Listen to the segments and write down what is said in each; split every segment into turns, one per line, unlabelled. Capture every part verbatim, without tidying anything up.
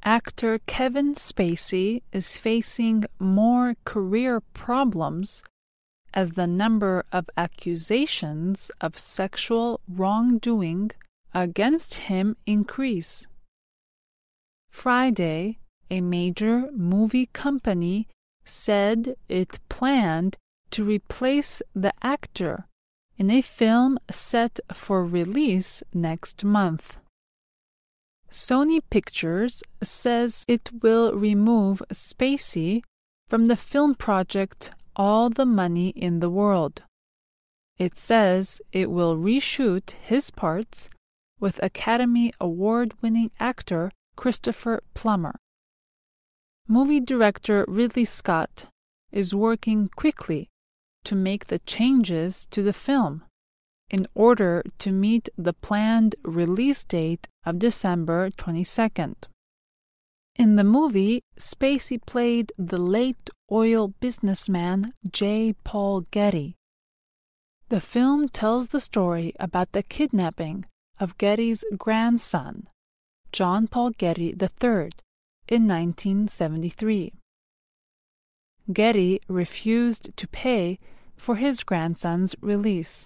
Actor Kevin Spacey is facing more career problems as the number of accusations of sexual wrongdoing against him increase. Friday, a major movie company said it planned to replace the actor in a film set for release next month. Sony Pictures says it will remove Spacey from the film project All the Money in the World. It says it will reshoot his parts with Academy Award-winning actor Christopher Plummer. Movie director Ridley Scott is working quickly to make the changes to the film in order to meet the planned release date of December twenty-second. In the movie, Spacey played the late oil businessman J. Paul Getty. The film tells the story about the kidnapping of Getty's grandson, John Paul Getty the third, in nineteen seventy-three. Getty refused to pay for his grandson's release.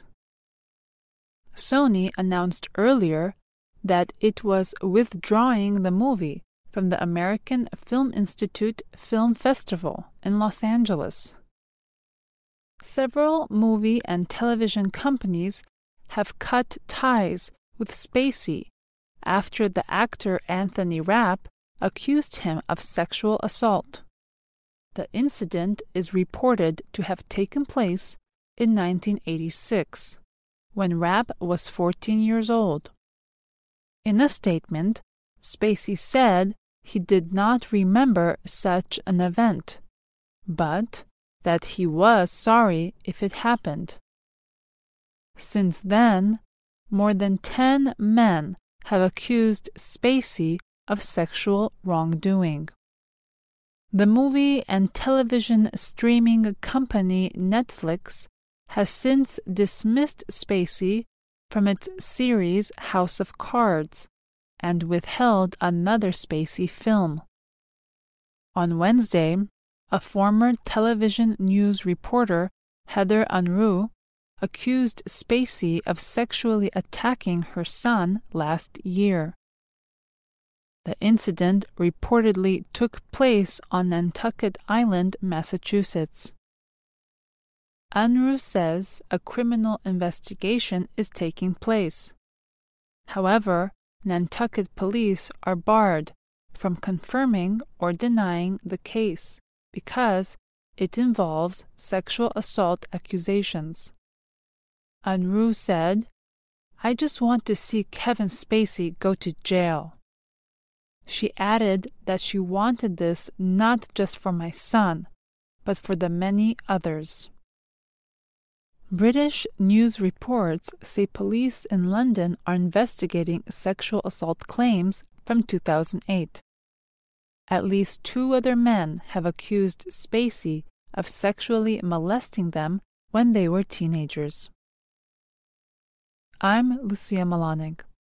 Sony announced earlier that it was withdrawing the movie from the American Film Institute Film Festival in Los Angeles. Several movie and television companies have cut ties with Spacey after the actor Anthony Rapp accused him of sexual assault. The incident is reported to have taken place in nineteen eighty-six, when Rapp was fourteen years old. In a statement, Spacey said he did not remember such an event, but that he was sorry if it happened. Since then, more than ten men have accused Spacey of sexual wrongdoing. The movie and television streaming company Netflix has since dismissed Spacey from its series House of Cards and withheld another Spacey film. On Wednesday, a former television news reporter, Heather Unruh, accused Spacey of sexually attacking her son last year. The incident reportedly took place on Nantucket Island, Massachusetts. Unruh says a criminal investigation is taking place. However, Nantucket police are barred from confirming or denying the case because it involves sexual assault accusations. Unruh said, "I just want to see Kevin Spacey go to jail." She added that she wanted this not just for my son, but for the many others. British news reports say police in London are investigating sexual assault claims from two thousand eight. At least two other men have accused Spacey of sexually molesting them when they were teenagers. I'm Lucia Malanig.